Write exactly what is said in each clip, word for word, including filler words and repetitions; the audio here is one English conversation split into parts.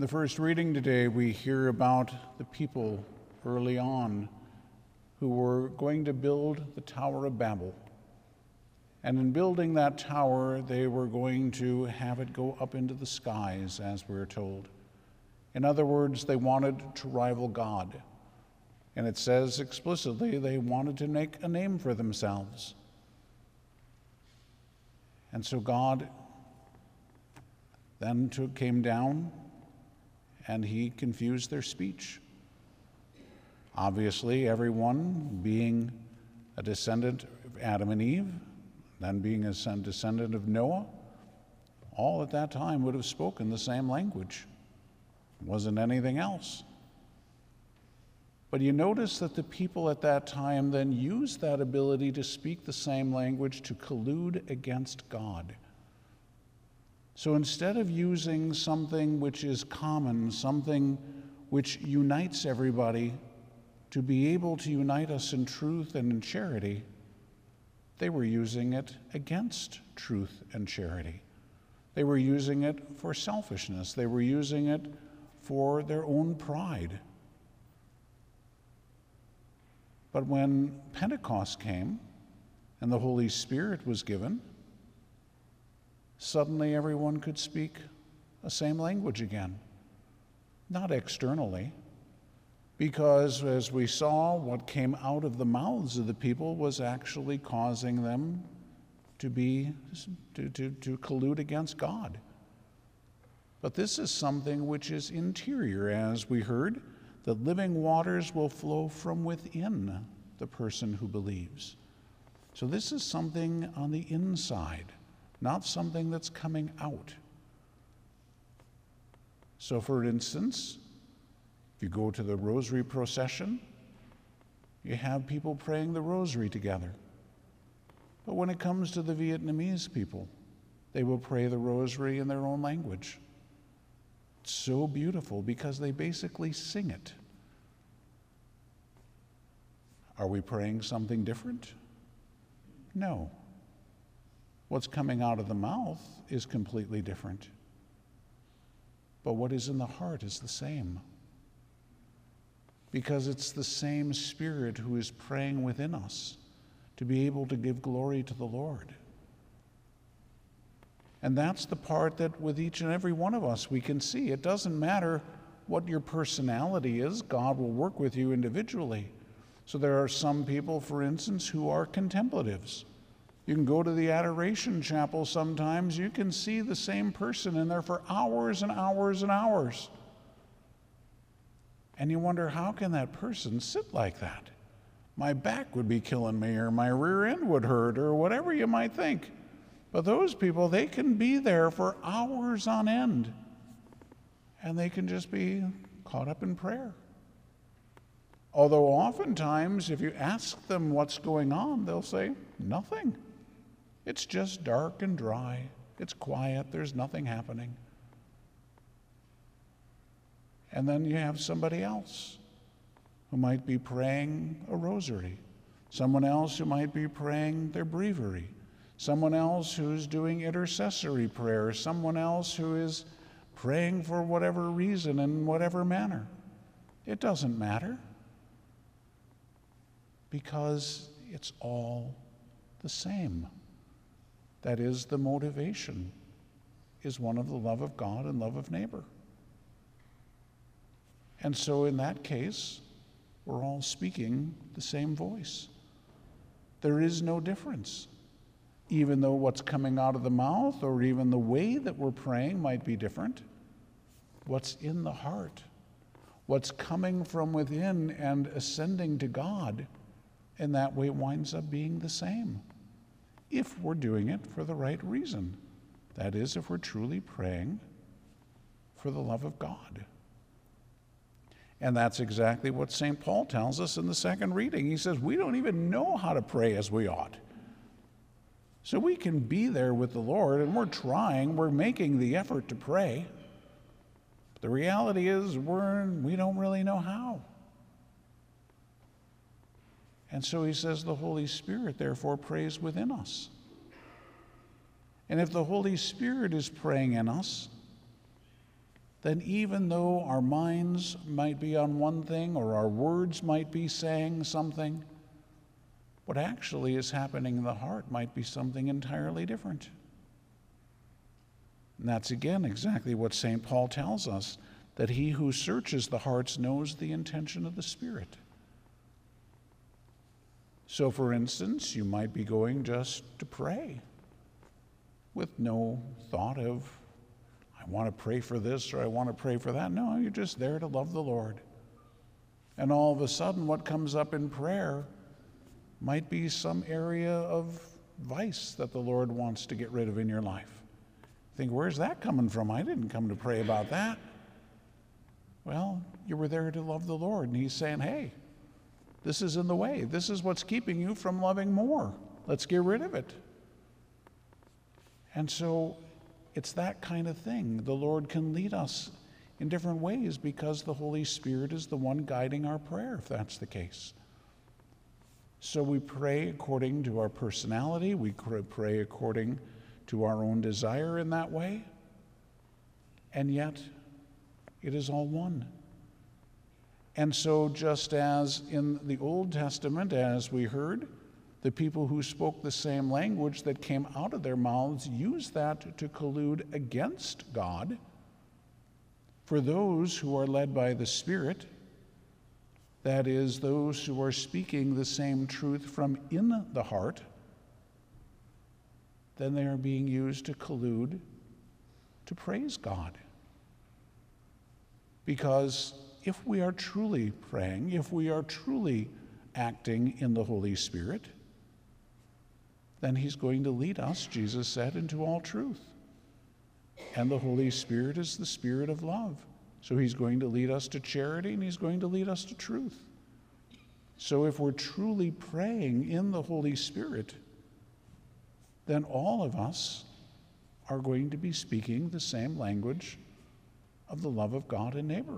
In the first reading today, we hear about the people early on who were going to build the Tower of Babel. And in building that tower, they were going to have it go up into the skies, as we're told. In other words, they wanted to rival God. And it says explicitly they wanted to make a name for themselves. And so God then took, came down and he confused their speech. Obviously, everyone being a descendant of Adam and Eve, then being a descendant of Noah, all at that time would have spoken the same language. It wasn't anything else. But you notice that the people at that time then used that ability to speak the same language to collude against God. So instead of using something which is common, something which unites everybody, to be able to unite us in truth and in charity, they were using it against truth and charity. They were using it for selfishness. They were using it for their own pride. But when Pentecost came and the Holy Spirit was given, suddenly everyone could speak the same language again. Not externally, because as we saw, what came out of the mouths of the people was actually causing them to be to, to, to collude against God. But this is something which is interior, as we heard, that living waters will flow from within the person who believes. So this is something on the inside, not something that's coming out. So for instance, if you go to the rosary procession, you have people praying the rosary together. But when it comes to the Vietnamese people, they will pray the rosary in their own language. It's so beautiful because they basically sing it. Are we praying something different? No. What's coming out of the mouth is completely different. But what is in the heart is the same. Because it's the same Spirit who is praying within us to be able to give glory to the Lord. And that's the part that with each and every one of us we can see. It doesn't matter what your personality is, God will work with you individually. So there are some people, for instance, who are contemplatives. You can go to the Adoration Chapel sometimes, you can see the same person in there for hours and hours and hours. And you wonder, how can that person sit like that? My back would be killing me, or my rear end would hurt, or whatever you might think. But those people, they can be there for hours on end, and they can just be caught up in prayer. Although oftentimes, if you ask them what's going on, they'll say, nothing. It's just dark and dry. It's quiet. There's nothing happening. And then you have somebody else who might be praying a rosary, someone else who might be praying their breviary, someone else who's doing intercessory prayer, someone else who is praying for whatever reason in whatever manner. It doesn't matter, because it's all the same. That is, the motivation is one of the love of God and love of neighbor. And so in that case, we're all speaking the same voice. There is no difference. Even though what's coming out of the mouth or even the way that we're praying might be different, what's in the heart, what's coming from within and ascending to God, in that way winds up being the same, if we're doing it for the right reason. That is, if we're truly praying for the love of God. And that's exactly what Saint Paul tells us in the second reading. He says, we don't even know how to pray as we ought. So we can be there with the Lord, and we're trying, we're making the effort to pray. But the reality is we're, we don't really know how. And so he says the Holy Spirit, therefore, prays within us. And if the Holy Spirit is praying in us, then even though our minds might be on one thing or our words might be saying something, what actually is happening in the heart might be something entirely different. And that's again exactly what Saint Paul tells us, that he who searches the hearts knows the intention of the Spirit. So for instance, you might be going just to pray with no thought of, I want to pray for this or I want to pray for that. No, you're just there to love the Lord. And all of a sudden what comes up in prayer might be some area of vice that the Lord wants to get rid of in your life. Think, where's that coming from? I didn't come to pray about that. Well, you were there to love the Lord, and he's saying, hey, this is in the way. This is what's keeping you from loving more. Let's get rid of it. And so it's that kind of thing. The Lord can lead us in different ways because the Holy Spirit is the one guiding our prayer, if that's the case. So we pray according to our personality. We pray according to our own desire in that way. And yet, it is all one. And so just as in the Old Testament, as we heard, the people who spoke the same language that came out of their mouths used that to collude against God. For those who are led by the Spirit, that is, those who are speaking the same truth from in the heart, then they are being used to collude to praise God. Because if we are truly praying, if we are truly acting in the Holy Spirit, then he's going to lead us, Jesus said, into all truth. And the Holy Spirit is the Spirit of love. So he's going to lead us to charity and he's going to lead us to truth. So if we're truly praying in the Holy Spirit, then all of us are going to be speaking the same language of the love of God and neighbor.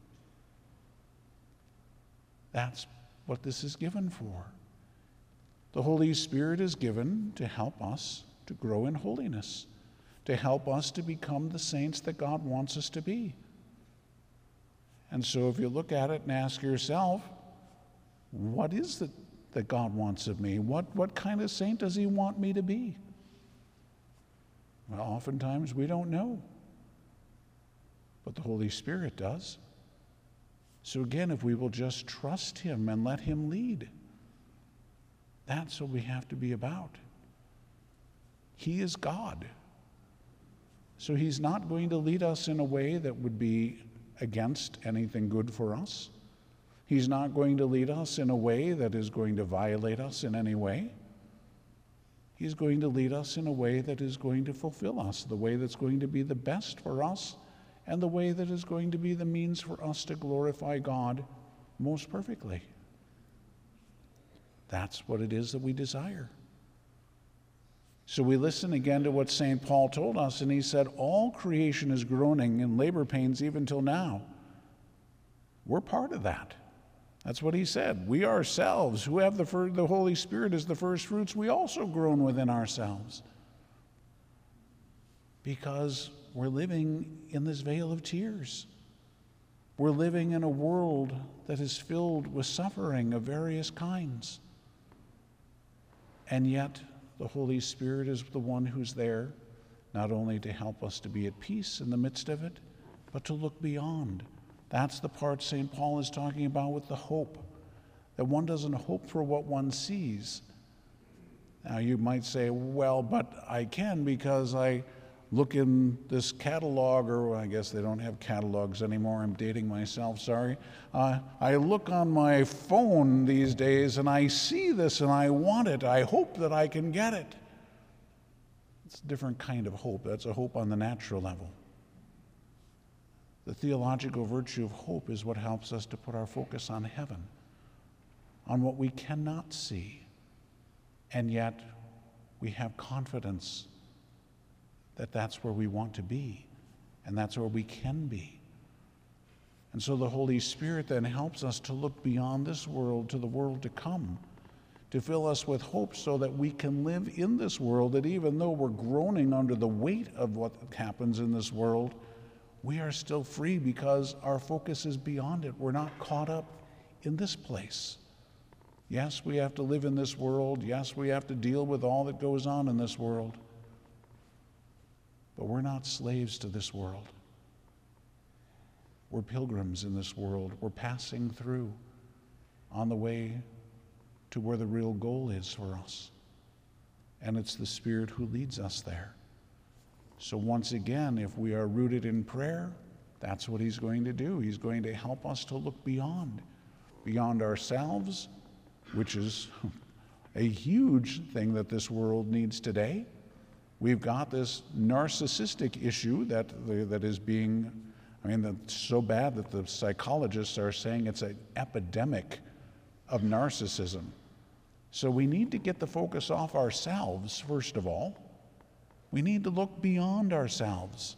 That's what this is given for. The Holy Spirit is given to help us to grow in holiness, to help us to become the saints that God wants us to be. And so if you look at it and ask yourself, what is it that God wants of me? What, what kind of saint does he want me to be? Well, oftentimes we don't know, but the Holy Spirit does. So again, if we will just trust him and let him lead, that's what we have to be about. He is God. So he's not going to lead us in a way that would be against anything good for us. He's not going to lead us in a way that is going to violate us in any way. He's going to lead us in a way that is going to fulfill us, the way that's going to be the best for us, and the way that is going to be the means for us to glorify God most perfectly. That's what it is that we desire. So we listen again to what Saint Paul told us, and he said, all creation is groaning in labor pains even till now. We're part of that. That's what he said. We ourselves, who have the, fir- the Holy Spirit as the first fruits, we also groan within ourselves. Because we're living in this vale of tears. We're living in a world that is filled with suffering of various kinds. And yet, the Holy Spirit is the one who's there, not only to help us to be at peace in the midst of it, but to look beyond. That's the part Saint Paul is talking about with the hope, that one doesn't hope for what one sees. Now you might say, well, but I can because I look in this catalog, or I guess they don't have catalogs anymore, I'm dating myself, sorry. Uh, I look on my phone these days and I see this and I want it. I hope that I can get it. It's a different kind of hope. That's a hope on the natural level. The theological virtue of hope is what helps us to put our focus on heaven, on what we cannot see, and yet we have confidence that that's where we want to be, and that's where we can be. And so the Holy Spirit then helps us to look beyond this world to the world to come, to fill us with hope so that we can live in this world, that even though we're groaning under the weight of what happens in this world, we are still free because our focus is beyond it. We're not caught up in this place. Yes, we have to live in this world. Yes, we have to deal with all that goes on in this world. But we're not slaves to this world. We're pilgrims in this world. We're passing through on the way to where the real goal is for us. And it's the Spirit who leads us there. So once again, if we are rooted in prayer, that's what he's going to do. He's going to help us to look beyond, beyond ourselves, which is a huge thing that this world needs today. We've got this narcissistic issue that, that is being, I mean, that's so bad that the psychologists are saying it's an epidemic of narcissism. So we need to get the focus off ourselves, first of all. We need to look beyond ourselves.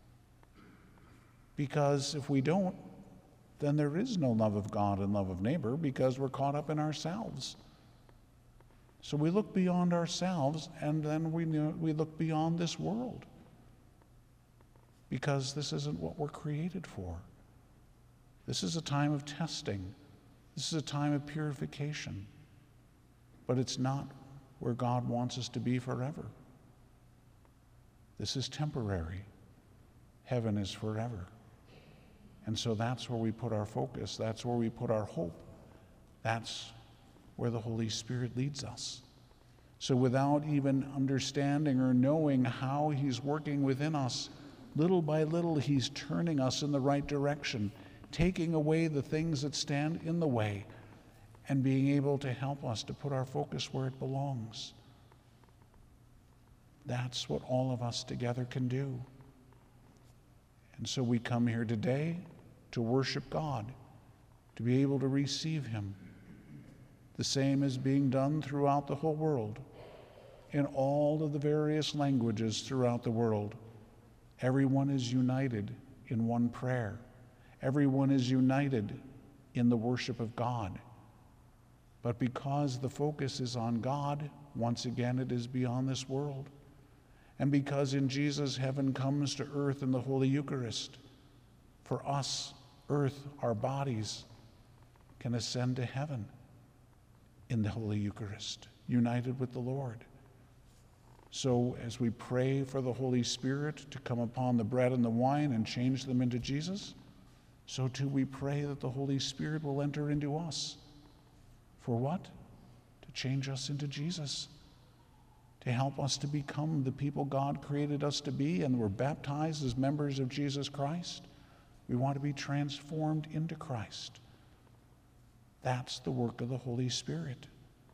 Because if we don't, then there is no love of God and love of neighbor because we're caught up in ourselves. So we look beyond ourselves, and then we, we look beyond this world. Because this isn't what we're created for. This is a time of testing. This is a time of purification. But it's not where God wants us to be forever. This is temporary. Heaven is forever. And so that's where we put our focus. That's where we put our hope. That's where the Holy Spirit leads us. So without even understanding or knowing how he's working within us, little by little he's turning us in the right direction, taking away the things that stand in the way, and being able to help us to put our focus where it belongs. That's what all of us together can do. And so we come here today to worship God, to be able to receive him. The same is being done throughout the whole world, in all of the various languages throughout the world. Everyone is united in one prayer. Everyone is united in the worship of God. But because the focus is on God, once again it is beyond this world. And because in Jesus heaven comes to earth in the Holy Eucharist, for us, earth, our bodies, can ascend to heaven in the Holy Eucharist, united with the Lord. So as we pray for the Holy Spirit to come upon the bread and the wine and change them into Jesus, so too we pray that the Holy Spirit will enter into us. For what? To change us into Jesus, to help us to become the people God created us to be, and we're baptized as members of Jesus Christ. We want to be transformed into Christ. That's the work of the Holy Spirit.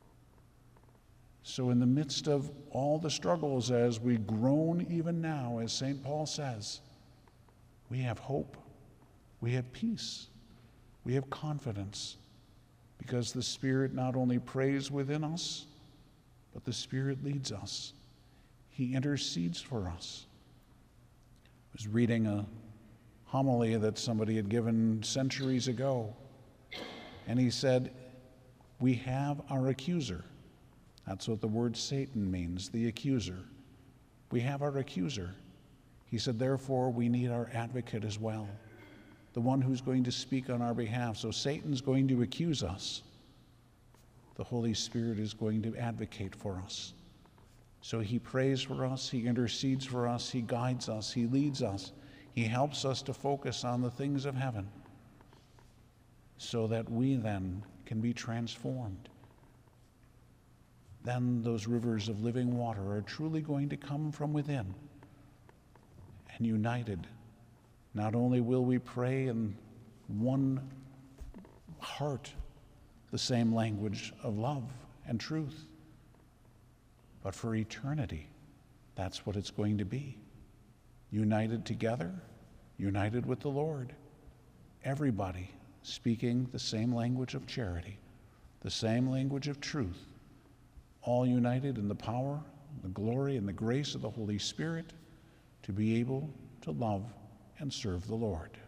So in the midst of all the struggles, as we groan even now, as Saint Paul says, we have hope, we have peace, we have confidence, because the Spirit not only prays within us, but the Spirit leads us. He intercedes for us. I was reading a homily that somebody had given centuries ago, and he said, we have our accuser. That's what the word Satan means, the accuser. We have our accuser. He said, therefore, we need our advocate as well, the one who's going to speak on our behalf. So Satan's going to accuse us. The Holy Spirit is going to advocate for us. So he prays for us, he intercedes for us, he guides us, he leads us, he helps us to focus on the things of heaven, so that we then can be transformed. Then those rivers of living water are truly going to come from within. And united, not only will we pray in one heart, the same language of love and truth, but for eternity, that's what it's going to be. United together, united with the Lord, everybody speaking the same language of charity, the same language of truth, all united in the power, the glory, and the grace of the Holy Spirit to be able to love and serve the Lord.